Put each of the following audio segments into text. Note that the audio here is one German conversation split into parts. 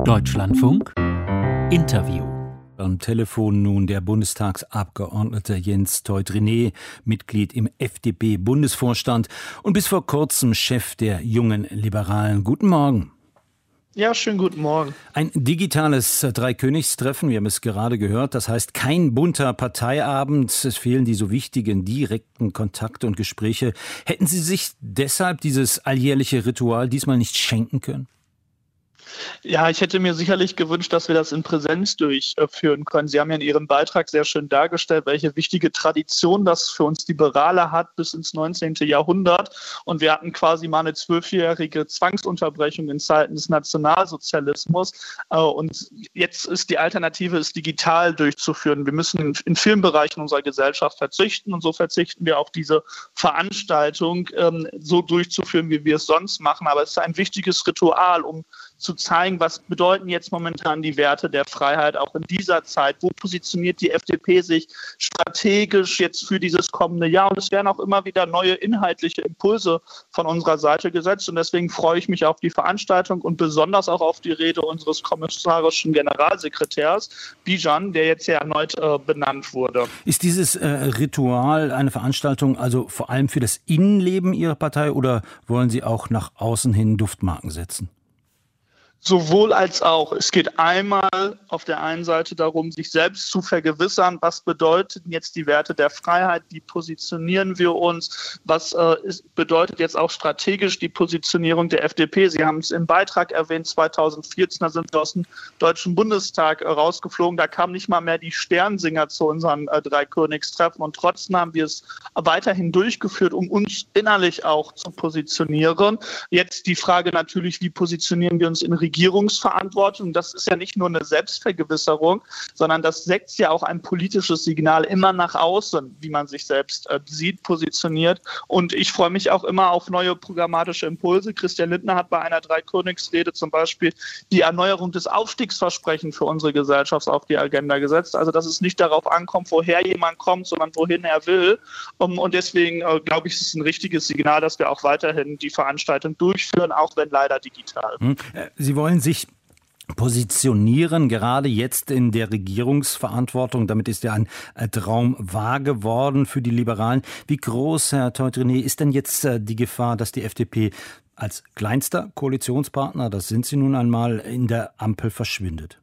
Deutschlandfunk Interview. Am Telefon nun der Bundestagsabgeordnete Jens Teuth-René, Mitglied im FDP-Bundesvorstand und bis vor kurzem Chef der Jungen Liberalen. Guten Morgen. Ja, schönen guten Morgen. Ein digitales Dreikönigstreffen, wir haben es gerade gehört, das heißt kein bunter Parteiabend, es fehlen die so wichtigen direkten Kontakte und Gespräche. Hätten Sie sich deshalb dieses alljährliche Ritual diesmal nicht schenken können? Ja, ich hätte mir sicherlich gewünscht, dass wir das in Präsenz durchführen können. Sie haben ja in Ihrem Beitrag sehr schön dargestellt, welche wichtige Tradition das für uns Liberale hat bis ins 19. Jahrhundert. Und wir hatten quasi mal eine 12-jährige Zwangsunterbrechung in Zeiten des Nationalsozialismus. Und jetzt ist die Alternative, es digital durchzuführen. Wir müssen in vielen Bereichen unserer Gesellschaft verzichten. Und so verzichten wir auf diese Veranstaltung so durchzuführen, wie wir es sonst machen. Aber es ist ein wichtiges Ritual, um zu zeigen, was bedeuten jetzt momentan die Werte der Freiheit auch in dieser Zeit. Wo positioniert die FDP sich strategisch jetzt für dieses kommende Jahr? Und es werden auch immer wieder neue inhaltliche Impulse von unserer Seite gesetzt. Und deswegen freue ich mich auf die Veranstaltung und besonders auch auf die Rede unseres kommissarischen Generalsekretärs Bijan, der jetzt ja erneut benannt wurde. Ist dieses Ritual eine Veranstaltung also vor allem für das Innenleben Ihrer Partei oder wollen Sie auch nach außen hin Duftmarken setzen? Sowohl als auch. Es geht einmal auf der einen Seite darum, sich selbst zu vergewissern, was bedeuten jetzt die Werte der Freiheit, wie positionieren wir uns, was bedeutet jetzt auch strategisch die Positionierung der FDP. Sie haben es im Beitrag erwähnt, 2014, da sind wir aus dem Deutschen Bundestag rausgeflogen, da kamen nicht mal mehr die Sternsinger zu unseren Dreikönigstreffen und trotzdem haben wir es weiterhin durchgeführt, um uns innerlich auch zu positionieren. Jetzt die Frage natürlich, wie positionieren wir uns in Regierungsverantwortung. Das ist ja nicht nur eine Selbstvergewisserung, sondern das setzt ja auch ein politisches Signal immer nach außen, wie man sich selbst sieht, positioniert. Und ich freue mich auch immer auf neue programmatische Impulse. Christian Lindner hat bei einer Dreikönigsrede zum Beispiel die Erneuerung des Aufstiegsversprechens für unsere Gesellschaft auf die Agenda gesetzt. Also dass es nicht darauf ankommt, woher jemand kommt, sondern wohin er will. Und deswegen glaube ich, es ist ein richtiges Signal, dass wir auch weiterhin die Veranstaltung durchführen, auch wenn leider digital. Sie wollen sich positionieren, gerade jetzt in der Regierungsverantwortung. Damit ist ja ein Traum wahr geworden für die Liberalen. Wie groß, Herr Teuth-René, ist denn jetzt die Gefahr, dass die FDP als kleinster Koalitionspartner, das sind sie nun einmal, in der Ampel verschwindet?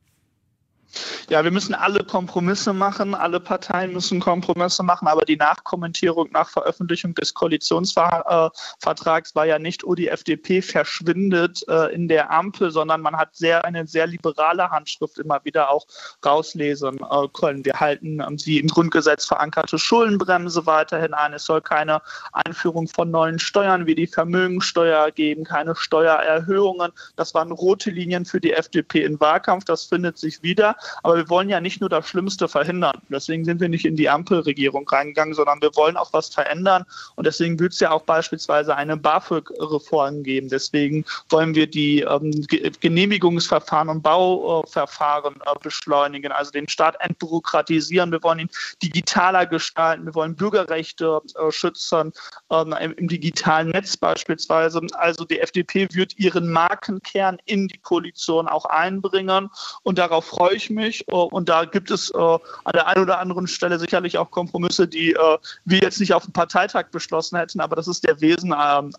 Ja, wir müssen alle Kompromisse machen, alle Parteien müssen Kompromisse machen, aber die Nachkommentierung nach Veröffentlichung des Koalitionsvertrags war ja nicht, die FDP verschwindet in der Ampel, sondern man hat eine sehr liberale Handschrift immer wieder auch rauslesen können. Wir halten die im Grundgesetz verankerte Schuldenbremse weiterhin ein. Es soll keine Einführung von neuen Steuern wie die Vermögensteuer geben, keine Steuererhöhungen. Das waren rote Linien für die FDP im Wahlkampf. Das findet sich wieder. Aber wir wollen ja nicht nur das Schlimmste verhindern. Deswegen sind wir nicht in die Ampelregierung reingegangen, sondern wir wollen auch was verändern. Und deswegen wird es ja auch beispielsweise eine BAföG-Reform geben. Deswegen wollen wir die Genehmigungsverfahren und Bauverfahren beschleunigen, also den Staat entbürokratisieren. Wir wollen ihn digitaler gestalten. Wir wollen Bürgerrechte schützen, im digitalen Netz beispielsweise. Also die FDP wird ihren Markenkern in die Koalition auch einbringen. Und darauf freue ich mich. Und da gibt es an der einen oder anderen Stelle sicherlich auch Kompromisse, die wir jetzt nicht auf dem Parteitag beschlossen hätten. Aber das ist der Wesen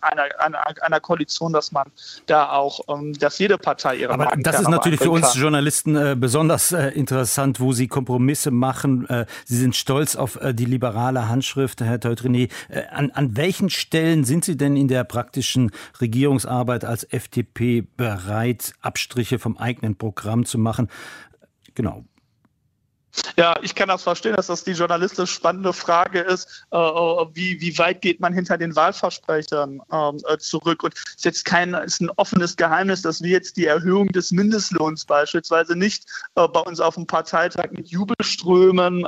einer Koalition, dass man da auch, dass jede Partei ihre Markenkern. Aber das ist natürlich für uns Journalisten besonders interessant, wo Sie Kompromisse machen. Sie sind stolz auf die liberale Handschrift, Herr Teuth-René. An welchen Stellen sind Sie denn in der praktischen Regierungsarbeit als FDP bereit, Abstriche vom eigenen Programm zu machen? Genau. Ja, ich kann das verstehen, dass das die journalistisch spannende Frage ist, wie weit geht man hinter den Wahlversprechern zurück. Und es ist ein offenes Geheimnis, dass wir jetzt die Erhöhung des Mindestlohns beispielsweise nicht bei uns auf dem Parteitag mit Jubelströmen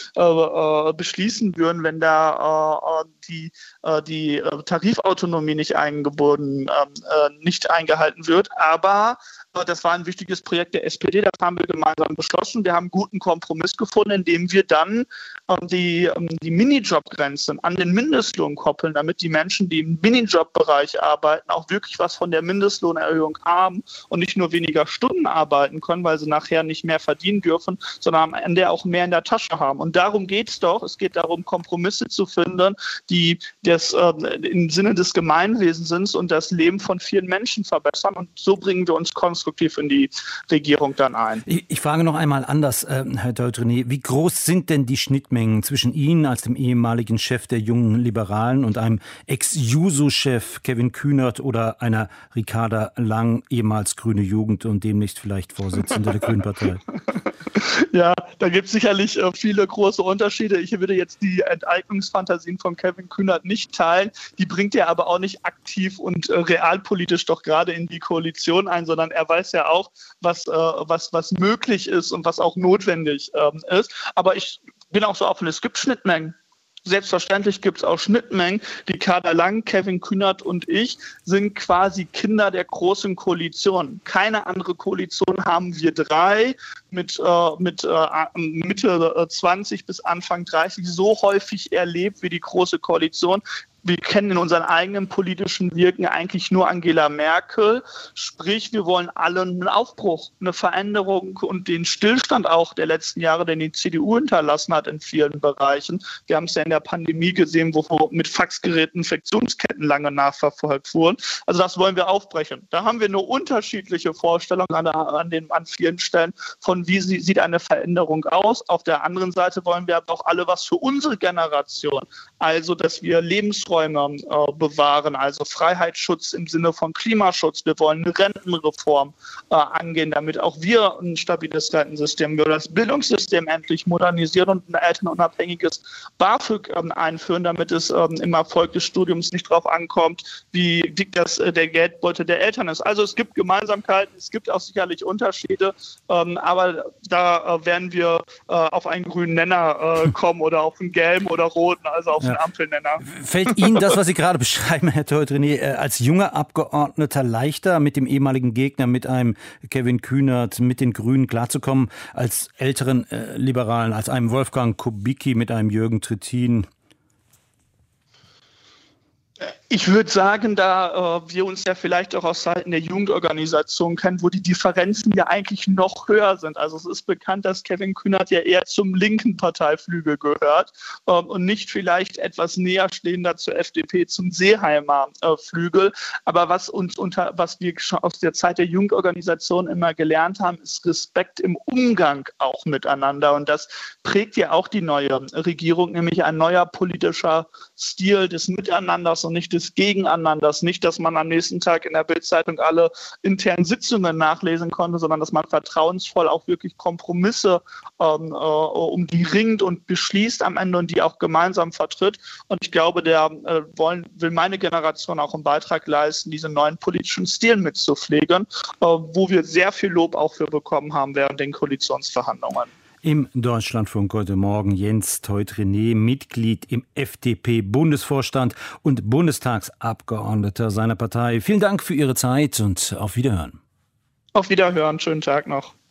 beschließen würden, wenn da die Tarifautonomie nicht eingehalten wird. Aber Das war ein wichtiges Projekt der SPD, das haben wir gemeinsam beschlossen. Wir haben einen guten Kompromiss gefunden, indem wir dann die Minijobgrenzen an den Mindestlohn koppeln, damit die Menschen, die im Minijobbereich arbeiten, auch wirklich was von der Mindestlohnerhöhung haben und nicht nur weniger Stunden arbeiten können, weil sie nachher nicht mehr verdienen dürfen, sondern am Ende auch mehr in der Tasche haben. Und darum geht es doch. Es geht darum, Kompromisse zu finden, die das im Sinne des Gemeinwesens sind und das Leben von vielen Menschen verbessern. Und so bringen wir uns konstruktiv in die Regierung dann ein. Ich frage noch einmal anders, Herr Teut-René. Wie groß sind denn die Schnittmengen zwischen Ihnen als dem ehemaligen Chef der Jungen Liberalen und einem Ex-Juso-Chef Kevin Kühnert oder einer Ricarda Lang, ehemals Grüne Jugend und demnächst vielleicht Vorsitzende der Grünen Partei? Ja, da gibt es sicherlich viele große Unterschiede. Ich würde jetzt die Enteignungsfantasien von Kevin Kühnert nicht teilen. Die bringt er aber auch nicht aktiv und realpolitisch doch gerade in die Koalition ein, sondern er weiß ja auch, was möglich ist und was auch notwendig ist. Aber ich bin auch so offen, es gibt Schnittmengen. Selbstverständlich gibt es auch Schnittmengen. Ricarda Lang, Kevin Kühnert und ich sind quasi Kinder der großen Koalition. Keine andere Koalition haben wir drei mit Mitte 20 bis Anfang 30 so häufig erlebt wie die Große Koalition. Wir kennen in unseren eigenen politischen Wirken eigentlich nur Angela Merkel. Sprich, wir wollen alle einen Aufbruch, eine Veränderung und den Stillstand auch der letzten Jahre, den die CDU hinterlassen hat in vielen Bereichen. Wir haben es ja in der Pandemie gesehen, wo mit Faxgeräten Infektionsketten lange nachverfolgt wurden. Also das wollen wir aufbrechen. Da haben wir eine unterschiedliche Vorstellung an vielen Stellen von, wie sieht eine Veränderung aus. Auf der anderen Seite wollen wir aber auch alle was für unsere Generation. Also, dass wir Lebensräume bewahren, also Freiheitsschutz im Sinne von Klimaschutz. Wir wollen eine Rentenreform angehen, damit auch wir ein stabiles Rentensystem, wir das Bildungssystem endlich modernisieren und ein elternunabhängiges BAföG einführen, damit es im Erfolg des Studiums nicht darauf ankommt, wie dick der Geldbeutel der Eltern ist. Also es gibt Gemeinsamkeiten, es gibt auch sicherlich Unterschiede, aber da werden wir auf einen grünen Nenner kommen oder auf einen gelben oder roten, also auf einen Ampelnenner. Fällt Ihnen das, was Sie gerade beschreiben, Herr Teut-René, als junger Abgeordneter leichter, mit dem ehemaligen Gegner, mit einem Kevin Kühnert, mit den Grünen klarzukommen, als älteren Liberalen, als einem Wolfgang Kubicki, mit einem Jürgen Trittin? Ich würde sagen, da wir uns ja vielleicht auch aus Seiten der Jugendorganisation kennen, wo die Differenzen ja eigentlich noch höher sind. Also es ist bekannt, dass Kevin Kühnert ja eher zum linken Parteiflügel gehört und nicht vielleicht etwas näher stehender zur FDP, zum Seeheimer Flügel. Aber was wir schon aus der Zeit der Jugendorganisation immer gelernt haben, ist Respekt im Umgang auch miteinander. Und das prägt ja auch die neue Regierung, nämlich ein neuer politischer Stil des Miteinanders und nicht des Gegeneinanders. Nicht, dass man am nächsten Tag in der Bild-Zeitung alle internen Sitzungen nachlesen konnte, sondern dass man vertrauensvoll auch wirklich Kompromisse um die ringt und beschließt am Ende und die auch gemeinsam vertritt. Und ich glaube, will meine Generation auch einen Beitrag leisten, diesen neuen politischen Stil mitzupflegen, wo wir sehr viel Lob auch für bekommen haben während den Koalitionsverhandlungen. Im Deutschlandfunk heute Morgen Jens Teut-René, Mitglied im FDP-Bundesvorstand und Bundestagsabgeordneter seiner Partei. Vielen Dank für Ihre Zeit und auf Wiederhören. Auf Wiederhören, schönen Tag noch.